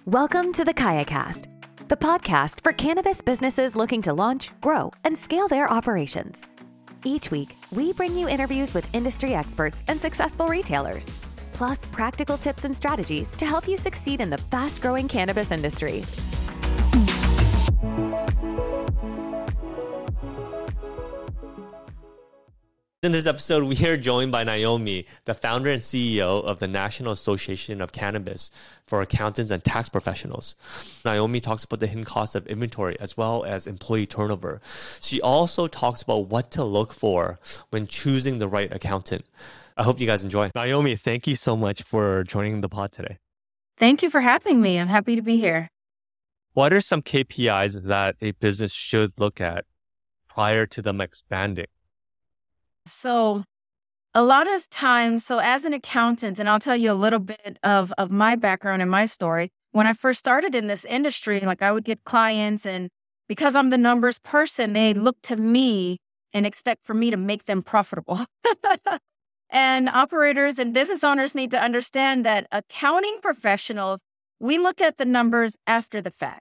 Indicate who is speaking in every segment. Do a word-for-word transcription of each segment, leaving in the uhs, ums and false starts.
Speaker 1: Welcome to the KayaCast, the podcast for cannabis businesses looking to launch, grow, and scale their operations. Each week, we bring you interviews with industry experts and successful retailers, plus practical tips and strategies to help you succeed in the fast-growing cannabis industry.
Speaker 2: In this episode, we are joined by Naomi, the founder and C E O of the National Association of Cannabis for Accountants and Tax Professionals. Naomi talks about the hidden costs of inventory as well as employee turnover. She also talks about what to look for when choosing the right accountant. I hope you guys enjoy. Naomi, thank you so much for joining the pod today.
Speaker 3: Thank you for having me. I'm happy to be here.
Speaker 2: What are some K P Is that a business should look at prior to them expanding?
Speaker 3: So a lot of times, so as an accountant, and I'll tell you a little bit of, of my background and my story. When I first started in this industry, like I would get clients, and because I'm the numbers person, they look to me and expect for me to make them profitable. And operators and business owners need to understand that accounting professionals, we look at the numbers after the fact.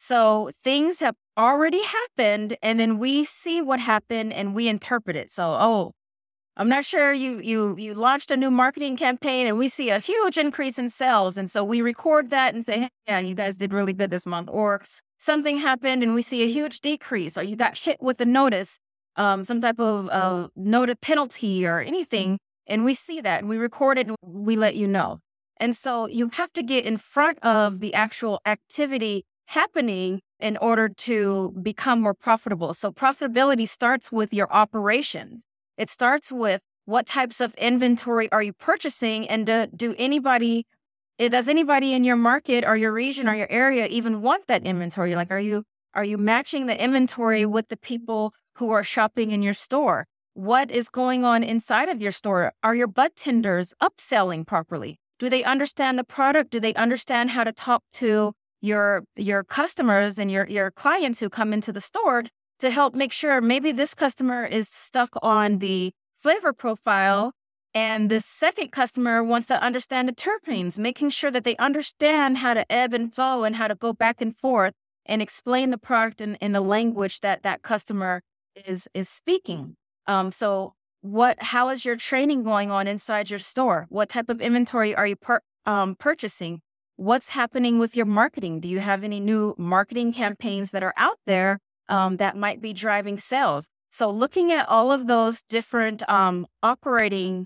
Speaker 3: So things have already happened, and then we see what happened and we interpret it. So, oh, I'm not sure you you you launched a new marketing campaign and we see a huge increase in sales. And so we record that and say, hey, yeah, you guys did really good this month. Or something happened and we see a huge decrease, or you got hit with a notice, um, some type of uh, noted penalty or anything. And we see that and we record it and we let you know. And so you have to get in front of the actual activity happening in order to become more profitable. So profitability starts with your operations. It starts with what types of inventory are you purchasing, and do, do anybody, does anybody in your market or your region or your area even want that inventory? Like, are you are you matching the inventory with the people who are shopping in your store? What is going on inside of your store? Are your budtenders upselling properly? Do they understand the product? Do they understand how to talk to your your customers and your, your clients who come into the store to help make sure maybe this customer is stuck on the flavor profile and the second customer wants to understand the terpenes, making sure that they understand how to ebb and flow and how to go back and forth and explain the product in, in the language that that customer is is speaking. Um, so what how is your training going on inside your store? What type of inventory are you per, um, purchasing? What's happening with your marketing? Do you have any new marketing campaigns that are out there um, that might be driving sales? So looking at all of those different um, operating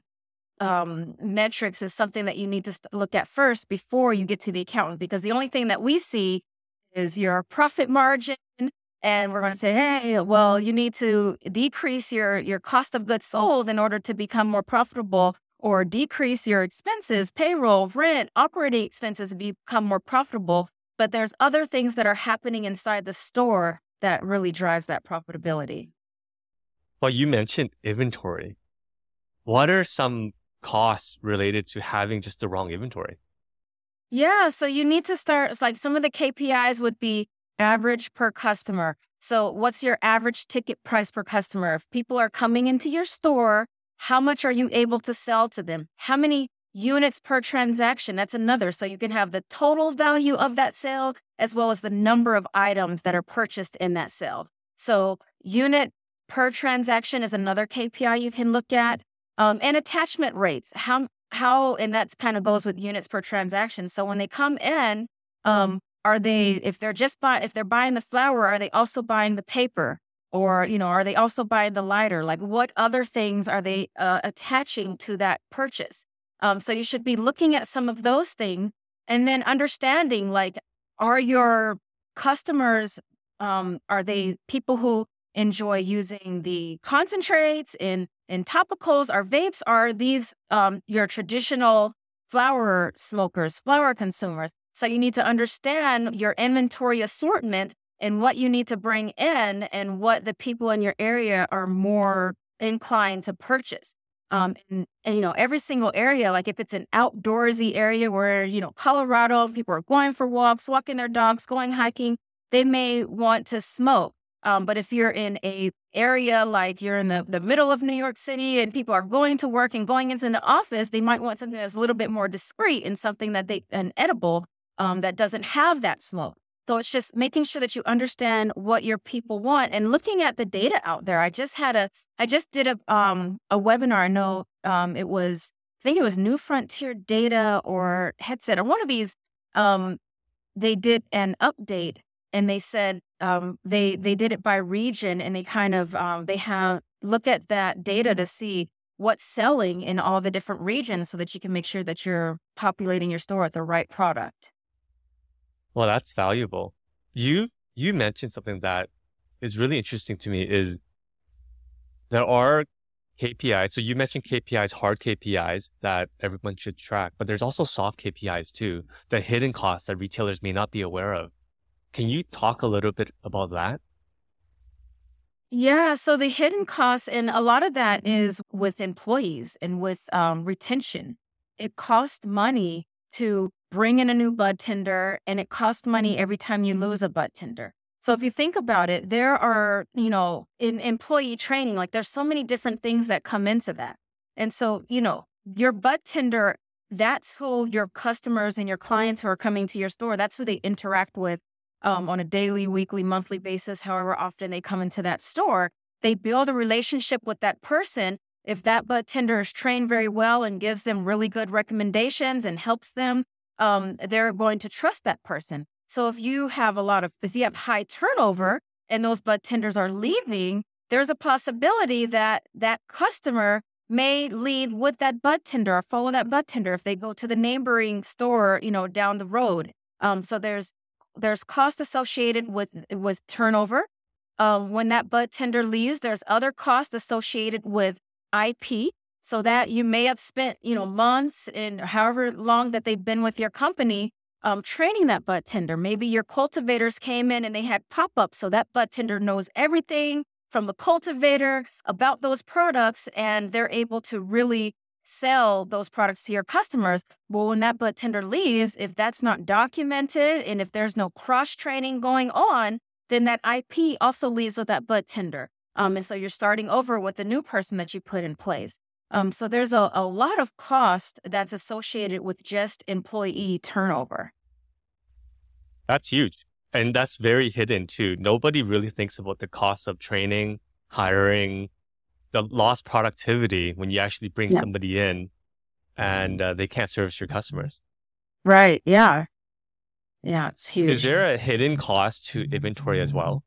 Speaker 3: um, metrics is something that you need to look at first before you get to the accountant, because the only thing that we see is your profit margin. And we're going to say, hey, well, you need to decrease your, your cost of goods sold in order to become more profitable, or decrease your expenses, payroll, rent, operating expenses to become more profitable. But there's other things that are happening inside the store that really drives that profitability.
Speaker 2: Well, you mentioned inventory. What are some costs related to having just the wrong inventory?
Speaker 3: Yeah, so you need to start, it's like some of the K P Is would be average per customer. So what's your average ticket price per customer? If people are coming into your store, how much are you able to sell to them? How many units per transaction? That's another. So you can have the total value of that sale as well as the number of items that are purchased in that sale. So unit per transaction is another K P I you can look at. Um, and attachment rates. How, how, and that kind of goes with units per transaction. So when they come in, um, are they, if they're just buying, if they're buying the flour, are they also buying the paper? Or, you know, are they also buying the lighter? Like, what other things are they uh, attaching to that purchase? Um, so you should be looking at some of those things and then understanding, like, are your customers, um, are they people who enjoy using the concentrates in, in topicals or vapes? Are these um, your traditional flower smokers, flower consumers? So you need to understand your inventory assortment and what you need to bring in and what the people in your area are more inclined to purchase. Um, and, and, you know, every single area, like if it's an outdoorsy area where, you know, Colorado, people are going for walks, walking their dogs, going hiking, they may want to smoke. Um, but if you're in a area like you're in the, the middle of New York City and people are going to work and going into the office, they might want something that's a little bit more discreet and something that they, an edible um, that doesn't have that smoke. So it's just making sure that you understand what your people want and looking at the data out there. I just had a, I just did a um a webinar. I know um it was, I think it was New Frontier Data or Headset or one of these. Um, they did an update and they said um they they did it by region and they kind of um they have look at that data to see what's selling in all the different regions so that you can make sure that you're populating your store with the right product.
Speaker 2: Well, that's valuable. You you mentioned something that is really interesting to me is there are K P Is. So you mentioned K P Is, hard K P Is that everyone should track, but there's also soft K P Is too, the hidden costs that retailers may not be aware of. Can you talk a little bit about that?
Speaker 3: Yeah, so the hidden costs, and a lot of that is with employees and with um, retention. It costs money to bring in a new bud tender, and it costs money every time you lose a bud tender. So if you think about it, there are, you know, in employee training, like there's so many different things that come into that. And so, you know, your bud tender, that's who your customers and your clients who are coming to your store, that's who they interact with um, on a daily, weekly, monthly basis, however often they come into that store. They build a relationship with that person. If that bud tender is trained very well and gives them really good recommendations and helps them, um, they're going to trust that person. So if you have a lot of, if you have high turnover and those bud tenders are leaving, there's a possibility that that customer may lead with that bud tender or follow that bud tender if they go to the neighboring store, you know, down the road. Um, so there's there's cost associated with with turnover. Um, when that bud tender leaves, there's other costs associated with I P. So that you may have spent, you know, months and however long that they've been with your company, um, training that bud tender. Maybe your cultivators came in and they had pop-ups, so that bud tender knows everything from the cultivator about those products, and they're able to really sell those products to your customers. Well, when that bud tender leaves, if that's not documented and if there's no cross-training going on, then that I P also leaves with that bud tender. Um, and so you're starting over with the new person that you put in place. Um, so there's a, a lot of cost that's associated with just employee turnover.
Speaker 2: That's huge. And that's very hidden too. Nobody really thinks about the cost of training, hiring, the lost productivity when you actually bring yeah. somebody in and uh, they can't service your customers.
Speaker 3: Right. Yeah. Yeah, it's huge.
Speaker 2: Is there a hidden cost to inventory as well?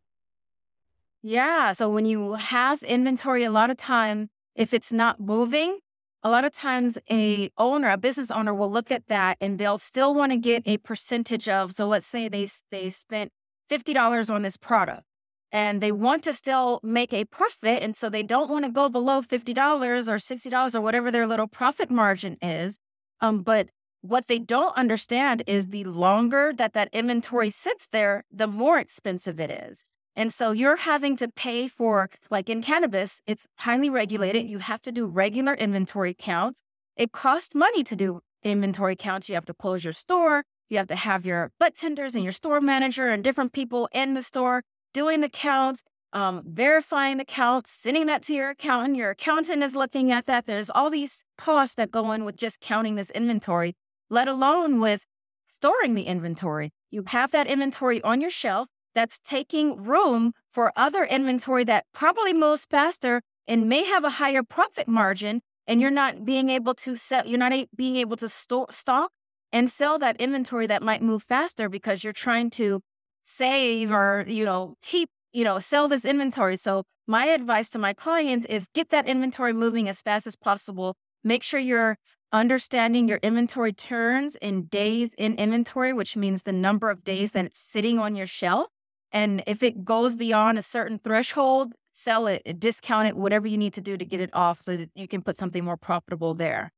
Speaker 3: Yeah. So when you have inventory, a lot of times, if it's not moving, a lot of times a owner, a business owner will look at that and they'll still want to get a percentage of, so let's say they they spent fifty dollars on this product and they want to still make a profit. And so they don't want to go below fifty dollars or sixty dollars or whatever their little profit margin is. Um, but what they don't understand is the longer that that inventory sits there, the more expensive it is. And so you're having to pay for, like in cannabis, it's highly regulated. You have to do regular inventory counts. It costs money to do inventory counts. You have to close your store. You have to have your bud tenders and your store manager and different people in the store doing the counts, um, verifying the counts, sending that to your accountant. Your accountant is looking at that. There's all these costs that go in with just counting this inventory, let alone with storing the inventory. You have that inventory on your shelf that's taking room for other inventory that probably moves faster and may have a higher profit margin, and you're not being able to sell, you're not a, being able to store, stock and sell that inventory that might move faster because you're trying to save or, you know, keep, you know, sell this inventory. So my advice to my clients is get that inventory moving as fast as possible. Make sure you're understanding your inventory turns in days in inventory, which means the number of days that it's sitting on your shelf. And if it goes beyond a certain threshold, sell it, discount it, whatever you need to do to get it off so that you can put something more profitable there.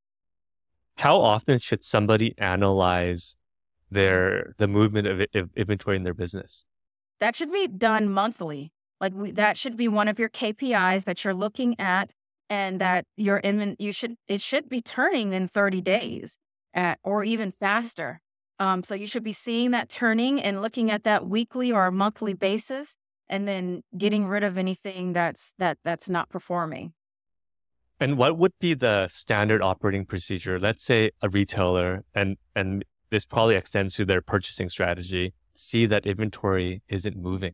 Speaker 2: How often should somebody analyze their the movement of, of inventory in their business?
Speaker 3: That should be done monthly. Like we, that should be one of your K P Is that you're looking at, and that your inven you should it should be turning in thirty days at, or even faster. Um, so you should be seeing that turning and looking at that weekly or monthly basis, and then getting rid of anything that's that that's not performing.
Speaker 2: And what would be the standard operating procedure? Let's say a retailer, and and this probably extends to their purchasing strategy, see that inventory isn't moving.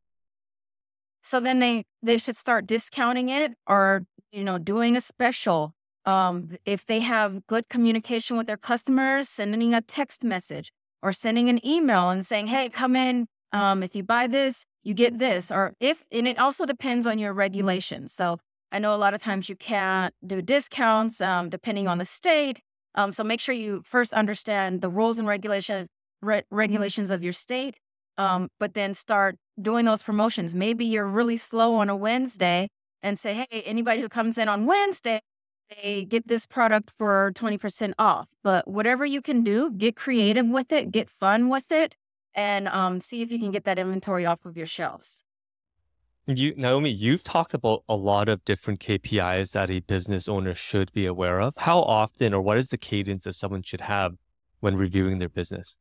Speaker 3: So then they, they should start discounting it or, you know, doing a special. Um, if they have good communication with their customers, sending a text message or sending an email and saying, hey, come in. Um, if you buy this, you get this. Or if, and it also depends on your regulations. So I know a lot of times you can't do discounts um, depending on the state. Um, so make sure you first understand the rules and regulation, re- regulations of your state, um, but then start doing those promotions. Maybe you're really slow on a Wednesday and say, hey, anybody who comes in on Wednesday, they get this product for twenty percent off. But whatever you can do, get creative with it, get fun with it, and um, see if you can get that inventory off of your shelves.
Speaker 2: You, Naomi, you've talked about a lot of different K P Is that a business owner should be aware of. How often or what is the cadence that someone should have when reviewing their business?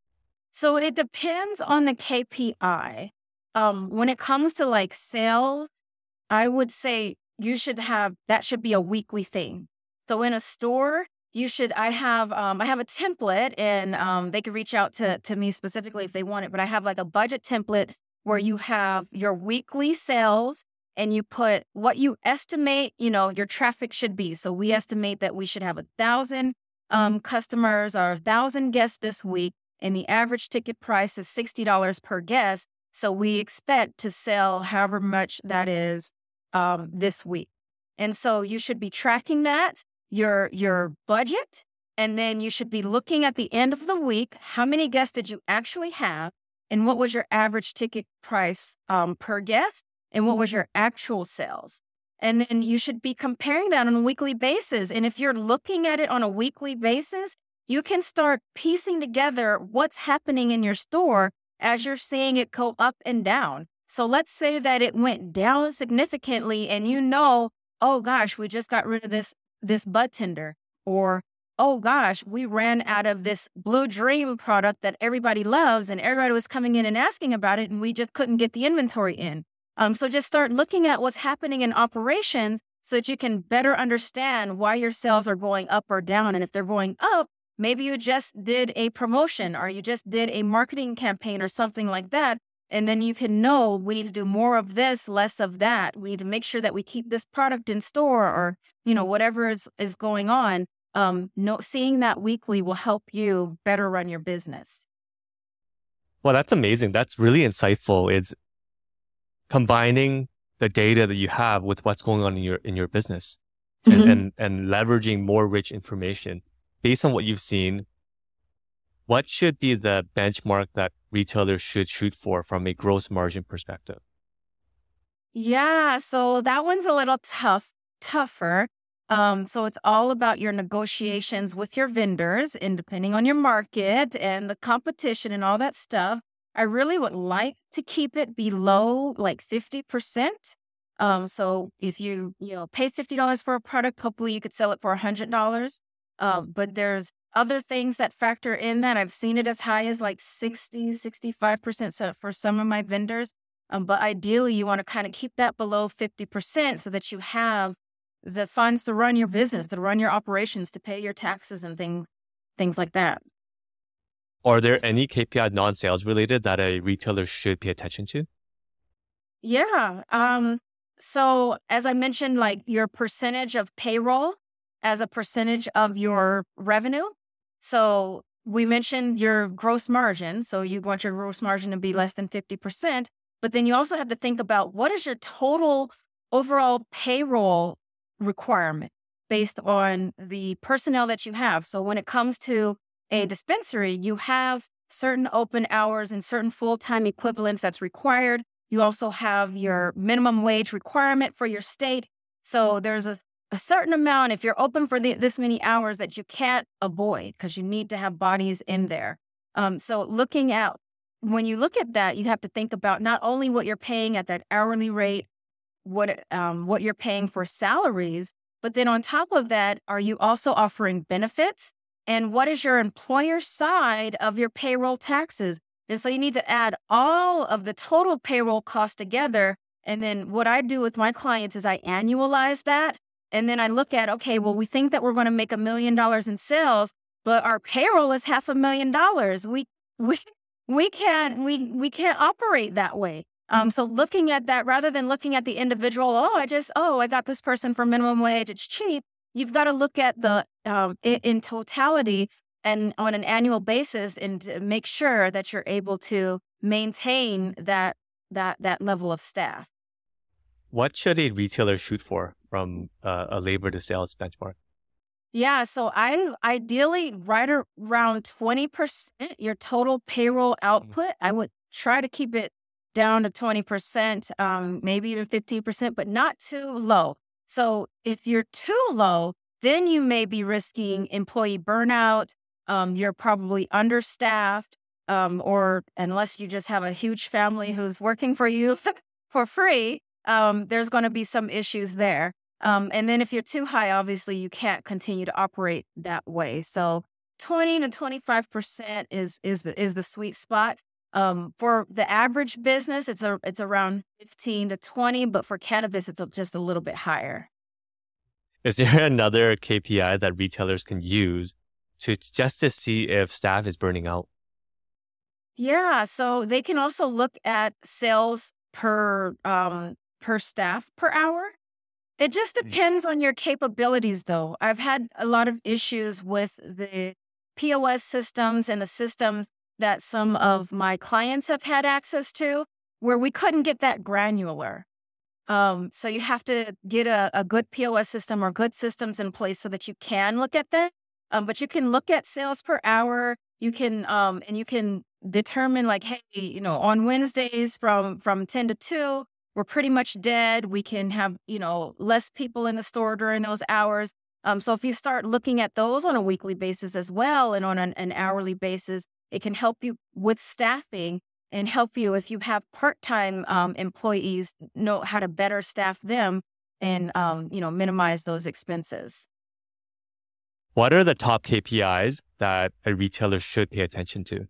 Speaker 3: So it depends on the K P I. Um, when it comes to like sales, I would say you should have, that should be a weekly thing. So in a store, you should, I have, um, I have a template and um, they can reach out to, to me specifically if they want it, but I have like a budget template where you have your weekly sales and you put what you estimate, you know, your traffic should be. So we estimate that we should have a thousand um, customers or a thousand guests this week. And the average ticket price is sixty dollars per guest. So we expect to sell however much that is um, this week. And so you should be tracking that, your, your budget, and then you should be looking at the end of the week, how many guests did you actually have? And what was your average ticket price um, per guest? And what was your actual sales? And then you should be comparing that on a weekly basis. And if you're looking at it on a weekly basis, you can start piecing together what's happening in your store as you're seeing it go up and down. So let's say that it went down significantly and you know, oh gosh, we just got rid of this, this bud tender, or oh gosh, we ran out of this Blue Dream product that everybody loves and everybody was coming in and asking about it and we just couldn't get the inventory in. Um, so just start looking at what's happening in operations so that you can better understand why your sales are going up or down. And if they're going up, maybe you just did a promotion or you just did a marketing campaign or something like that. And then you can know we need to do more of this, less of that. We need to make sure that we keep this product in store or, you know, whatever is, is going on. Um, no, seeing that weekly will help you better run your business.
Speaker 2: Well, that's amazing. That's really insightful. It's combining the data that you have with what's going on in your in your business and, mm-hmm. and, and leveraging more rich information based on what you've seen. What should be the benchmark that retailers should shoot for from a gross margin perspective?
Speaker 3: Yeah, so that one's a little tough, tougher. Um, so it's all about your negotiations with your vendors and depending on your market and the competition and all that stuff. I really would like to keep it below like fifty percent. Um, so if you, you know, pay fifty dollars for a product, hopefully you could sell it for one hundred dollars. Um, but there's other things that factor in that. I've seen it as high as like sixty, sixty-five percent so for some of my vendors. Um, but ideally you want to kind of keep that below fifty percent so that you have the funds to run your business, to run your operations, to pay your taxes and things, things like that.
Speaker 2: Are there any K P I non-sales related that a retailer should pay attention to?
Speaker 3: Yeah. Um, so as I mentioned, like your percentage of payroll as a percentage of your revenue. So we mentioned your gross margin. So you want your gross margin to be less than fifty percent, but then you also have to think about what is your total overall payroll requirement based on the personnel that you have. So when it comes to a dispensary, you have certain open hours and certain full-time equivalents that's required. You also have your minimum wage requirement for your state. So there's a, a certain amount, if you're open for the, this many hours, that you can't avoid because you need to have bodies in there. Um, so looking at, when you look at that, you have to think about not only what you're paying at that hourly rate, what um, what you're paying for salaries, but then on top of that, are you also offering benefits? And what is your employer side of your payroll taxes? And so you need to add all of the total payroll cost together. And then what I do with my clients is I annualize that. And then I look at, okay, well, we think that we're going to make a million dollars in sales, but our payroll is half a million dollars. We we we can't we we can't operate that way. Um, so looking at that rather than looking at the individual, oh, I just oh, I got this person for minimum wage, it's cheap. You've got to look at the um, in, in totality and on an annual basis, and to make sure that you're able to maintain that that that level of staff.
Speaker 2: What should a retailer shoot for from uh, a labor to sales benchmark?
Speaker 3: Yeah, so I ideally right around twenty percent your total payroll output. I would try to keep it down to twenty percent, um, maybe even fifteen percent, but not too low. So if you're too low, then you may be risking employee burnout. Um, you're probably understaffed, um, or unless you just have a huge family who's working for you for free, um, there's going to be some issues there. Um, and then if you're too high, obviously you can't continue to operate that way. So twenty to twenty-five percent is is the is the sweet spot. Um, for the average business, it's a it's around fifteen to twenty, but for cannabis, it's a, just a little bit higher.
Speaker 2: Is there another K P I that retailers can use to just to see if staff is burning out?
Speaker 3: Yeah, so they can also look at sales per um, per staff per hour. It just depends on your capabilities, though. I've had a lot of issues with the P O S systems and the systems that some of my clients have had access to, where we couldn't get that granular. Um, so you have to get a, a good P O S system or good systems in place so that you can look at that. Um, but you can look at sales per hour. You can um, and you can determine like, hey, you know, on Wednesdays from from ten to two, we're pretty much dead. We can have, you know, less people in the store during those hours. Um, so if you start looking at those on a weekly basis as well and on an, an hourly basis, it can help you with staffing and help you if you have part-time um, employees know how to better staff them and, um, you know, minimize those expenses.
Speaker 2: What are the top K P Is that a retailer should pay attention to?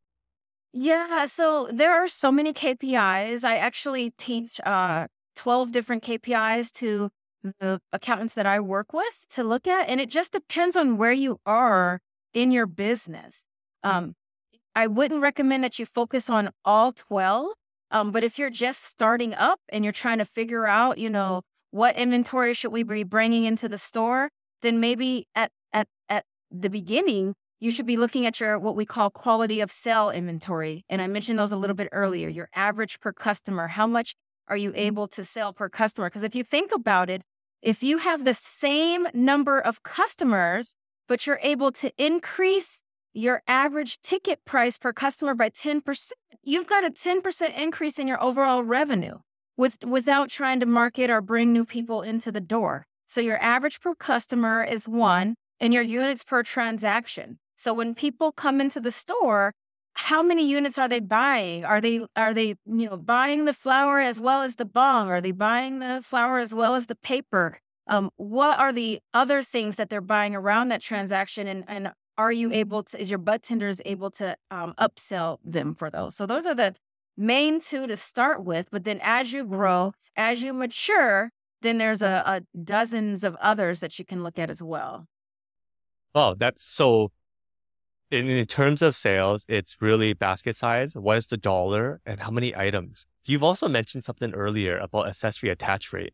Speaker 3: Yeah, so there are so many K P Is. I actually teach uh, twelve different K P Is to the accountants that I work with to look at, and it just depends on where you are in your business. Um, I wouldn't recommend that you focus on all twelve, um, but if you're just starting up and you're trying to figure out, you know, what inventory should we be bringing into the store, then maybe at at at the beginning, you should be looking at your what we call quality of sale inventory. And I mentioned those a little bit earlier, your average per customer. How much are you able to sell per customer? Because if you think about it, if you have the same number of customers, but you're able to increase your average ticket price per customer by ten percent, you've got a ten percent increase in your overall revenue with, without trying to market or bring new people into the door. So your average per customer is one, and your units per transaction. So when people come into the store, how many units are they buying? Are they are they you know buying the flour as well as the bong? Are they buying the flour as well as the paper? Um, what are the other things that they're buying around that transaction? And and are you able to? Is your bud tenders able to um, upsell them for those? So those are the main two to start with. But then as you grow, as you mature, then there's a, a dozens of others that you can look at as well.
Speaker 2: Oh, that's so. In, in terms of sales, it's really basket size. What is the dollar and how many items? You've also mentioned something earlier about accessory attach rate.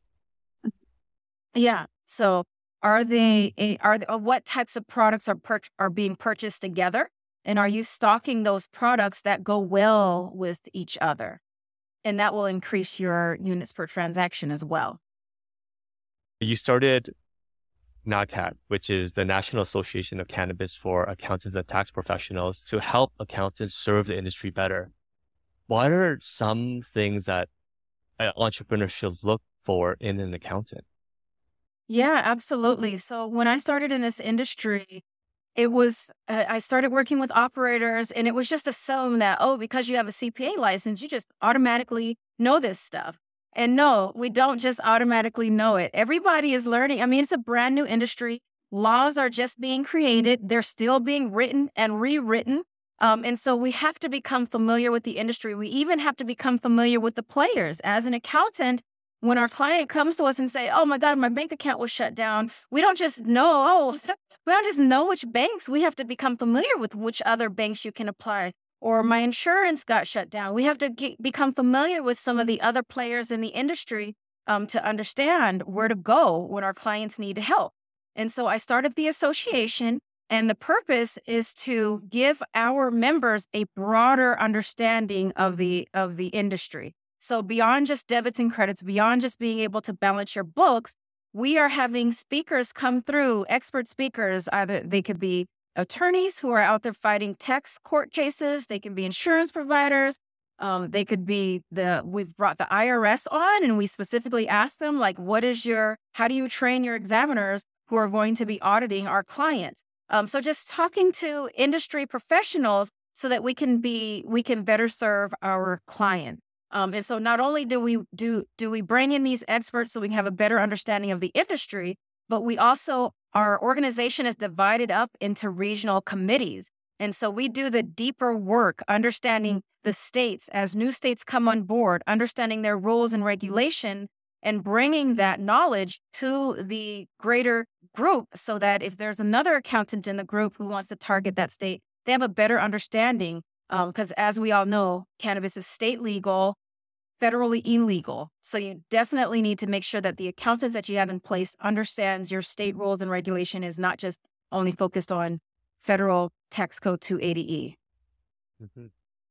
Speaker 3: Yeah. So are they, are they, what types of products are per, are being purchased together? And are you stocking those products that go well with each other? And that will increase your units per transaction as well.
Speaker 2: You started N A C A T, which is the National Association of Cannabis for Accountants and Tax Professionals, to help accountants serve the industry better. What are some things that an entrepreneur should look for in an accountant?
Speaker 3: Yeah, absolutely. So when I started in this industry, it was, uh, I started working with operators, and it was just assumed that, oh, because you have a C P A license, you just automatically know this stuff. And no, we don't just automatically know it. Everybody is learning. I mean, it's a brand new industry. Laws are just being created. They're still being written and rewritten. Um, and so we have to become familiar with the industry. We even have to become familiar with the players. As an accountant, when our client comes to us and say, oh my God, my bank account was shut down, we don't just know, oh, we don't just know which banks. We have to become familiar with which other banks you can apply. Or my insurance got shut down. We have to get, become familiar with some of the other players in the industry um, to understand where to go when our clients need help. And so I started the association, and the purpose is to give our members a broader understanding of the of the industry. So beyond just debits and credits, beyond just being able to balance your books, we are having speakers come through, expert speakers. Either they could be attorneys who are out there fighting tax court cases, they can be insurance providers, um, they could be the, we've brought the I R S on, and we specifically asked them, like, what is your, how do you train your examiners who are going to be auditing our clients? Um, so just talking to industry professionals so that we can be, we can better serve our client. Um, and so not only do we do do we bring in these experts so we can have a better understanding of the industry, but we also, our organization is divided up into regional committees. And so we do the deeper work, understanding the states as new states come on board, understanding their rules and regulations, and bringing that knowledge to the greater group so that if there's another accountant in the group who wants to target that state, they have a better understanding. Because um, as we all know, cannabis is state legal, federally illegal. So you definitely need to make sure that the accountant that you have in place understands your state rules and regulation is not just only focused on federal tax code two eighty E.
Speaker 2: Mm-hmm.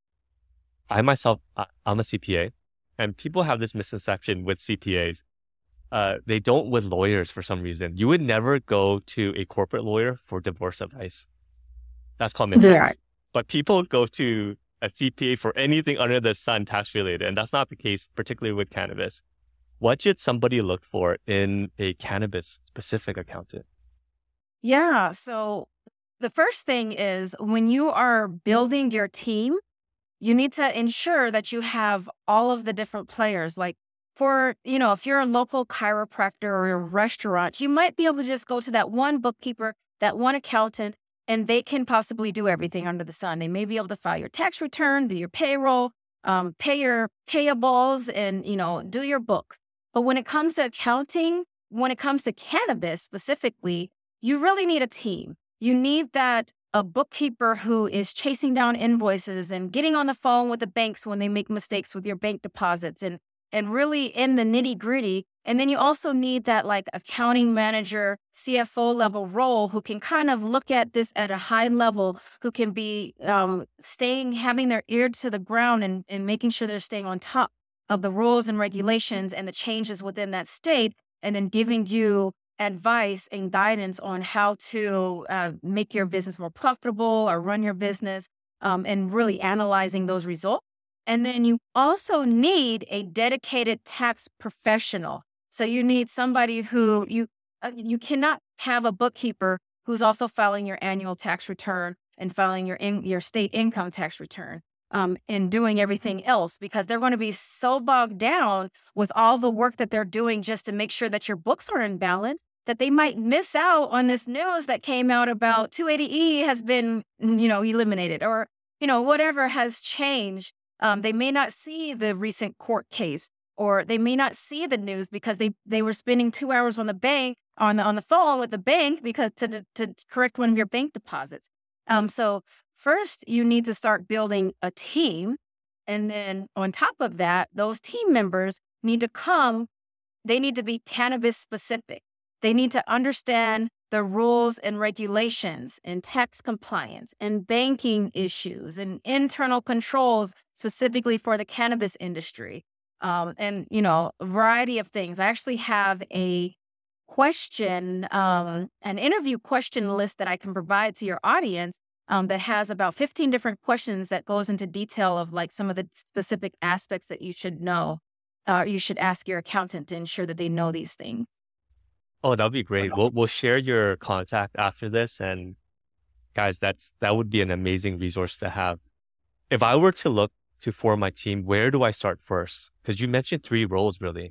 Speaker 2: I myself, I'm a C P A, and people have this misconception with C P As. Uh, they don't with lawyers for some reason. You would never go to a corporate lawyer for divorce advice. That's common sense. Right. But people go to a C P A for anything under the sun tax related, and that's not the case, particularly with cannabis. What should somebody look for in a cannabis specific accountant?
Speaker 3: Yeah, so the first thing is when you are building your team, you need to ensure that you have all of the different players. Like for, you know, if you're a local chiropractor or a restaurant, you might be able to just go to that one bookkeeper, that one accountant, and they can possibly do everything under the sun. They may be able to file your tax return, do your payroll, um, pay your payables, and, you know, do your books. But when it comes to accounting, when it comes to cannabis specifically, you really need a team. You need that a bookkeeper who is chasing down invoices and getting on the phone with the banks when they make mistakes with your bank deposits and and really in the nitty gritty. And then you also need that like accounting manager, C F O level role who can kind of look at this at a high level, who can be um, staying, having their ear to the ground and, and making sure they're staying on top of the rules and regulations and the changes within that state, and then giving you advice and guidance on how to uh, make your business more profitable or run your business, um, and really analyzing those results. And then you also need a dedicated tax professional. So you need somebody who you uh, you cannot have a bookkeeper who's also filing your annual tax return and filing your in, your state income tax return, um, and doing everything else, because they're going to be so bogged down with all the work that they're doing just to make sure that your books are in balance that they might miss out on this news that came out about two eighty E has been, you know, eliminated, or, you know, whatever has changed. Um, they may not see the recent court case, or they may not see the news because they, they were spending two hours on the bank on the on the phone with the bank because to to correct one of your bank deposits. Um, so first, you need to start building a team, and then on top of that, those team members need to come. They need to be cannabis specific. They need to understand the rules and regulations and tax compliance and banking issues and internal controls specifically for the cannabis industry. Um, and, you know, a variety of things. I actually have a question, um, an interview question list that I can provide to your audience um, that has about fifteen different questions that goes into detail of like some of the specific aspects that you should know. Uh, you should ask your accountant to ensure that they know these things.
Speaker 2: Oh, that would be great. We'll we'll share your contact after this, and guys, that's that would be an amazing resource to have. If I were to look to form my team, where do I start first? Because you mentioned three roles, really.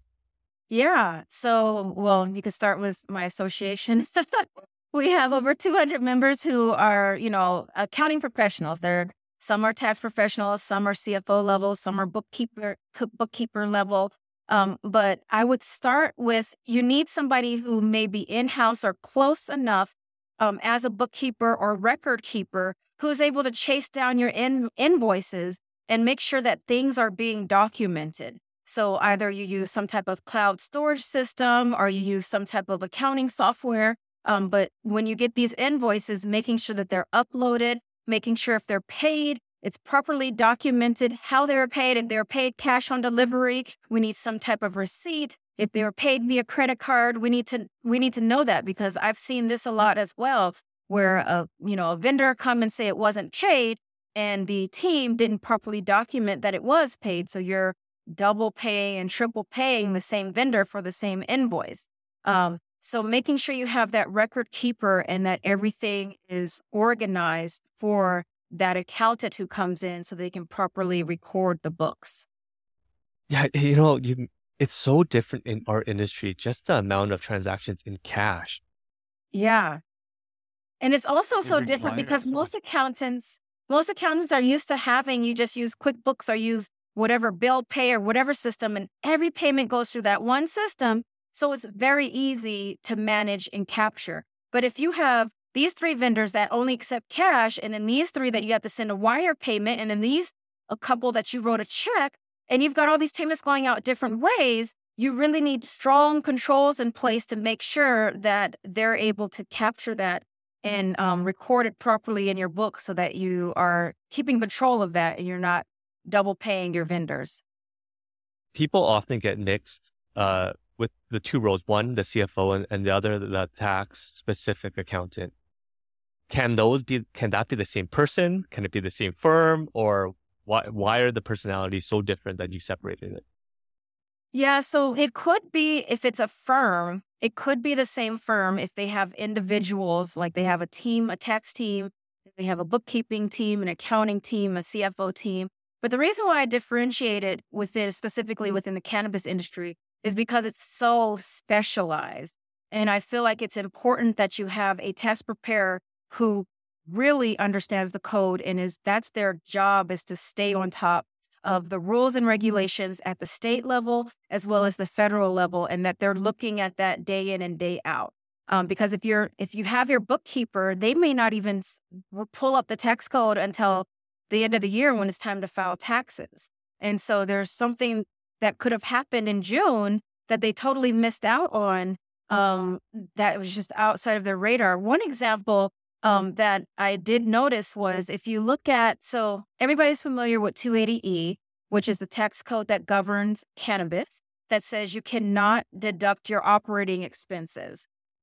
Speaker 3: Yeah. So, well, you could start with my association. We have over two hundred members who are, you know, accounting professionals. They're some are tax professionals, some are C F O level, some are bookkeeper bookkeeper level. Um, but I would start with, you need somebody who may be in-house or close enough um, as a bookkeeper or record keeper who's able to chase down your in- invoices and make sure that things are being documented. So either you use some type of cloud storage system or you use some type of accounting software. Um, but when you get these invoices, making sure that they're uploaded, making sure if they're paid, it's properly documented how they were paid. If they were paid cash on delivery, we need some type of receipt. If they were paid via credit card, we need to we need to know that, because I've seen this a lot as well, where a you know a vendor come and say it wasn't paid, and the team didn't properly document that it was paid. So you're double paying and triple paying the same vendor for the same invoice. Um, so making sure you have that record keeper and that everything is organized for that accountant who comes in so they can properly record the books.
Speaker 2: Yeah, you know, you it's so different in our industry, just the amount of transactions in cash.
Speaker 3: Yeah. And it's also
Speaker 2: It
Speaker 3: so different because
Speaker 2: requires-
Speaker 3: most accountants, most accountants are used to having you just use QuickBooks or use whatever bill pay or whatever system, and every payment goes through that one system. So it's very easy to manage and capture. But if you have these three vendors that only accept cash, and then these three that you have to send a wire payment, and then these a couple that you wrote a check, and you've got all these payments going out different ways, you really need strong controls in place to make sure that they're able to capture that and um, record it properly in your book so that you are keeping control of that and you're not double paying your vendors.
Speaker 2: People often get mixed uh, with the two roles, one, the C F O, and, and the other, the tax specific accountant. Can those be, can that be the same person? Can it be the same firm? Or why, why are the personalities so different that you separated it?
Speaker 3: Yeah, so it could be, if it's a firm, it could be the same firm if they have individuals, like they have a team, a tax team, they have a bookkeeping team, an accounting team, a C F O team. But the reason why I differentiate it within, specifically within the cannabis industry, is because it's so specialized. And I feel like it's important that you have a tax preparer who really understands the code and is that's their job, is to stay on top of the rules and regulations at the state level as well as the federal level, and that they're looking at that day in and day out. Um, because if you're if you have your bookkeeper, they may not even s- pull up the tax code until the end of the year when it's time to file taxes. And so there's something that could have happened in June that they totally missed out on, um, that was just outside of their radar. One example um, that I did notice was, if you look at, so everybody's familiar with two eighty E, which is the tax code that governs cannabis, that says you cannot deduct your operating expenses.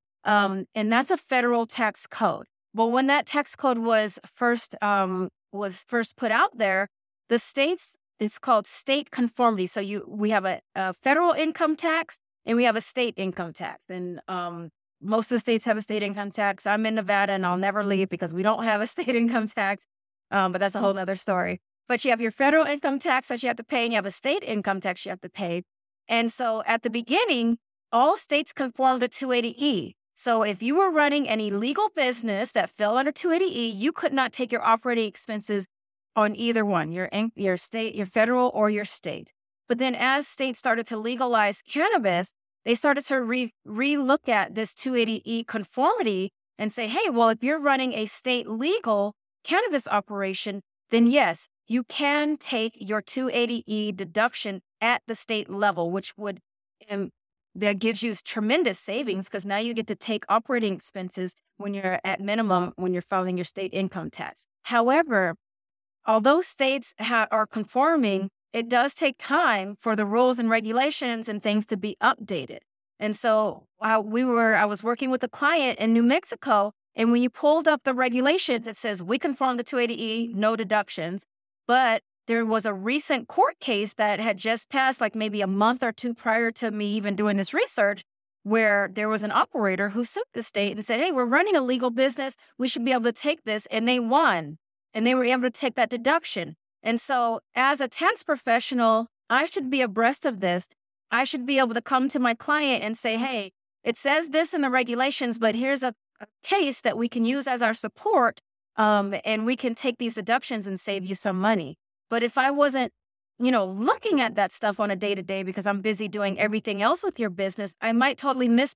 Speaker 3: Um, and that's a federal tax code. But when that tax code was first um, was first put out there, the states, it's called state conformity. So you we have a, a federal income tax and we have a state income tax. And um, most of the states have a state income tax. I'm in Nevada and I'll never leave because we don't have a state income tax. Um, but that's a whole nother story. But you have your federal income tax that you have to pay, and you have a state income tax you have to pay. And so at the beginning, all states conform to two eighty E. So if you were running an illegal business that fell under two eighty E, you could not take your operating expenses on either one, your your state, your federal or your state. But then as states started to legalize cannabis, they started to re re-look at this two eighty E conformity and say, hey, well, if you're running a state legal cannabis operation, then yes, you can take your two eighty E deduction at the state level, which would um, that gives you tremendous savings, because now you get to take operating expenses when you're at minimum when you're filing your state income tax. However, although states ha- are conforming, it does take time for the rules and regulations and things to be updated. And so while we were, I was working with a client in New Mexico, and when you pulled up the regulations, it says we conform to two eighty E, no deductions. But there was a recent court case that had just passed, like maybe a month or two prior to me even doing this research, where there was an operator who sued the state and said, hey, we're running a legal business. We should be able to take this. And they won. And they were able to take that deduction. And so as a tax professional, I should be abreast of this. I should be able to come to my client and say, hey, it says this in the regulations, but here's a, a case that we can use as our support, um, and we can take these deductions and save you some money. But if I wasn't, you know, looking at that stuff on a day-to-day because I'm busy doing everything else with your business, I might totally miss that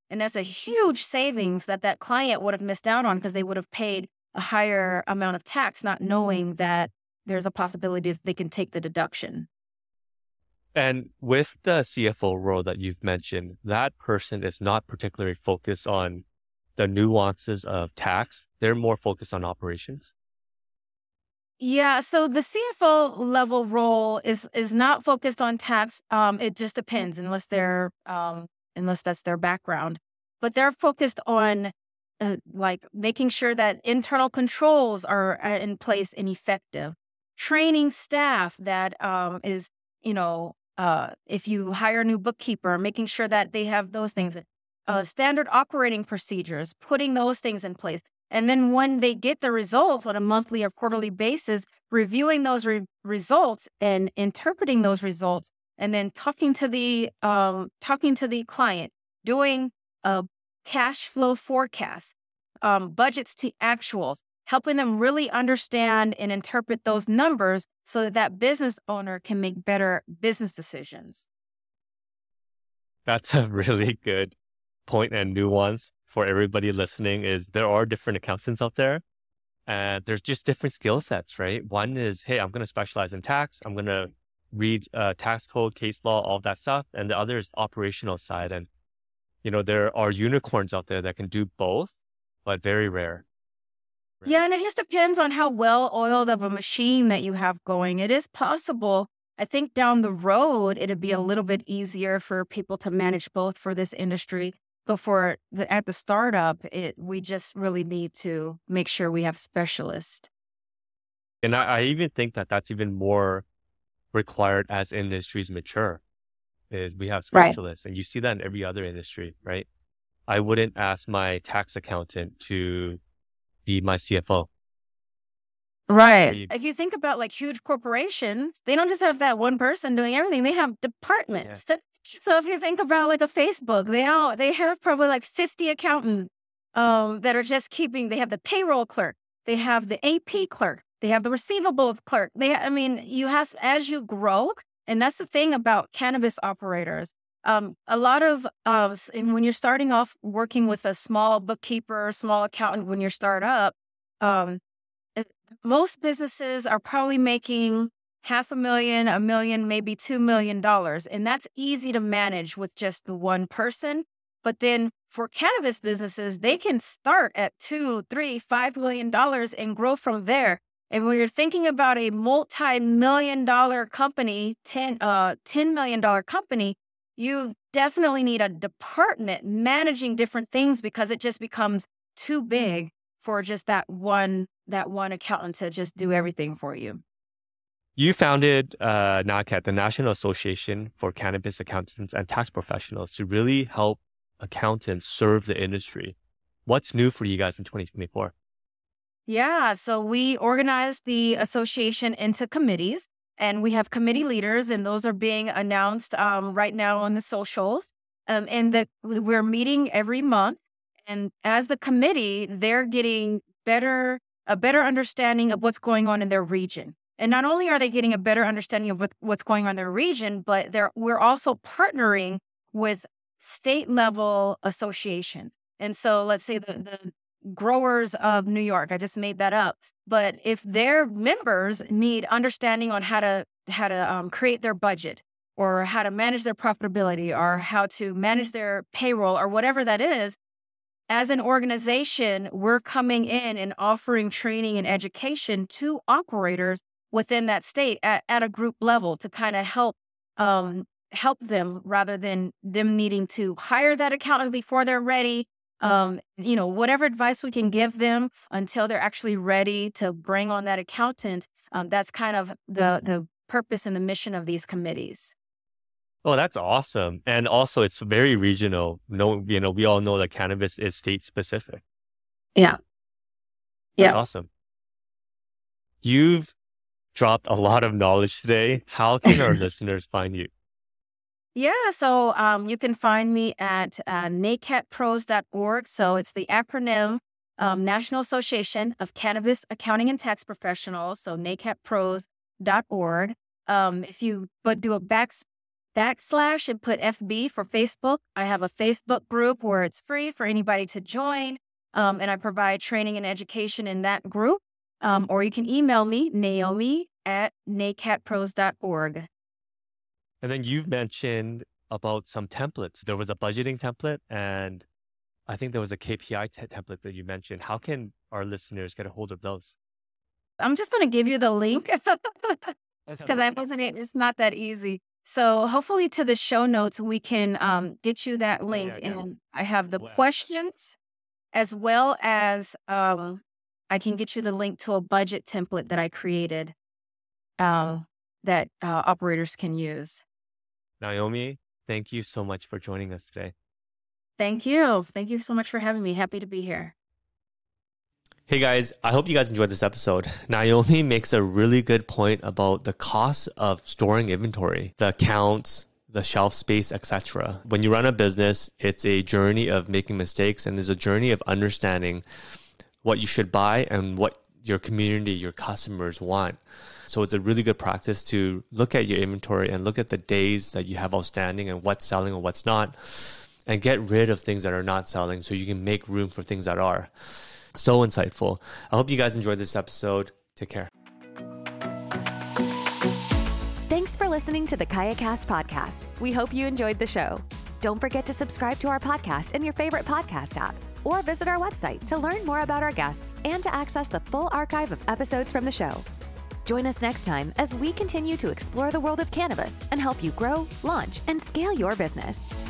Speaker 3: And that's a huge savings that that client would have missed out on because they would have paid a higher amount of tax, not knowing that there's a possibility that they can take the deduction.
Speaker 2: And with the C F O role that you've mentioned, that person is not particularly focused on the nuances of tax. They're more focused on operations.
Speaker 3: Yeah, so the C F O level role is is not focused on tax. Um, it just depends, unless they're um, unless that's their background. But they're focused on uh, like making sure that internal controls are uh, in place and effective, training staff that um, is you know uh, if you hire a new bookkeeper, making sure that they have those things, uh, standard operating procedures, putting those things in place. And then when they get the results on a monthly or quarterly basis, reviewing those re- results and interpreting those results, and then talking to the um, talking to the client, doing a cash flow forecast, um, budgets to actuals, helping them really understand and interpret those numbers so that that business owner can make better business decisions.
Speaker 2: That's a really good point and nuance for everybody listening. Is there are different accountants out there, and there's just different skill sets, right? One is, hey, I'm going to specialize in tax. I'm going to read uh, tax code, case law, all that stuff. And the other is operational side. And, you know, there are unicorns out there that can do both, but very rare. Right?
Speaker 3: Yeah, and it just depends on how well oiled of a machine that you have going. It is possible. I think down the road, it'd be a little bit easier for people to manage both for this industry. But for the, at the startup, it we just really need to make sure we have specialists.
Speaker 2: And I, I even think that that's even more required as industries mature, is we have specialists. Right. And you see that in every other industry, right? I wouldn't ask my tax accountant to be my C F O.
Speaker 3: Right. You, if you think about like huge corporations, they don't just have that one person doing everything. They have departments. Yeah. That, so if you think about like a Facebook, they don't, they have probably like fifty accountants um, that are just keeping, they have the payroll clerk, they have the A P clerk, they have the receivables clerk. They, I mean, you have, as you grow, and that's the thing about cannabis operators. Um, a lot of, uh, when you're starting off working with a small bookkeeper, small accountant, when you start up, um, most businesses are probably making half a million, a million, maybe two million dollars. And that's easy to manage with just the one person. But then for cannabis businesses, they can start at two, three, five million dollars and grow from there. And when you're thinking about a multi-million dollar company, ten, uh, ten million dollar company, you definitely need a department managing different things because it just becomes too big for just that one that one accountant to just do everything for you.
Speaker 2: You founded uh, NACAT, the National Association for Cannabis Accountants and Tax Professionals, to really help accountants serve the industry. What's new for you guys in twenty twenty-four?
Speaker 3: Yeah, so we organized the association into committees, and we have committee leaders, and those are being announced um, right now on the socials. Um, and that we're meeting every month, and as the committee, they're getting better a better understanding of what's going on in their region. And not only are they getting a better understanding of what, what's going on in their region, but they're, we're also partnering with state level associations. And so let's say the, the growers of New York, I just made that up. But if their members need understanding on how to, how to um, create their budget, or how to manage their profitability, or how to manage their payroll, or whatever that is, as an organization, we're coming in and offering training and education to operators within that state at, at a group level to kind of help um, help them rather than them needing to hire that accountant before they're ready. Um, you know, whatever advice we can give them until they're actually ready to bring on that accountant. Um, that's kind of the the purpose and the mission of these committees.
Speaker 2: Oh, that's awesome. And also it's very regional. No, you know, we all know that cannabis is state specific.
Speaker 3: Yeah.
Speaker 2: That's
Speaker 3: yeah.
Speaker 2: awesome. You've dropped a lot of knowledge today. How can our listeners find you?
Speaker 3: Yeah, so um, you can find me at uh, N A C A T pros dot org. So it's the acronym um, National Association of Cannabis Accounting and Tax Professionals. So N A C A T pros dot org. Um, if you but do a back backslash and put F B for Facebook. I have a Facebook group where it's free for anybody to join. Um, and I provide training and education in that group. Um, or you can email me, Naomi at nacat pros dot org.
Speaker 2: And then you've mentioned about some templates. There was a budgeting template, and I think there was a K P I t- template that you mentioned. How can our listeners get a hold of those?
Speaker 3: I'm just going to give you the link because I wasn't, it's not that easy. So hopefully to the show notes, we can um, get you that link.
Speaker 2: Yeah, yeah.
Speaker 3: And I have the
Speaker 2: Wow.
Speaker 3: questions as well as um, I can get you the link to a budget template that I created uh, that uh, operators can use.
Speaker 2: Naomi, thank you so much for joining us today.
Speaker 3: Thank you. Thank you so much for having me. Happy to be here.
Speaker 2: Hey guys, I hope you guys enjoyed this episode. Naomi makes a really good point about the cost of storing inventory, the accounts, the shelf space, et cetera. When you run a business, it's a journey of making mistakes, and there's a journey of understanding what you should buy and what your community, your customers want. So it's a really good practice to look at your inventory and look at the days that you have outstanding and what's selling and what's not, and get rid of things that are not selling so you can make room for things that are. So insightful. I hope you guys enjoyed this episode. Take care.
Speaker 1: Thanks for listening to the KayaCast podcast. We hope you enjoyed the show. Don't forget to subscribe to our podcast in your favorite podcast app, or visit our website to learn more about our guests and to access the full archive of episodes from the show. Join us next time as we continue to explore the world of cannabis and help you grow, launch, and scale your business.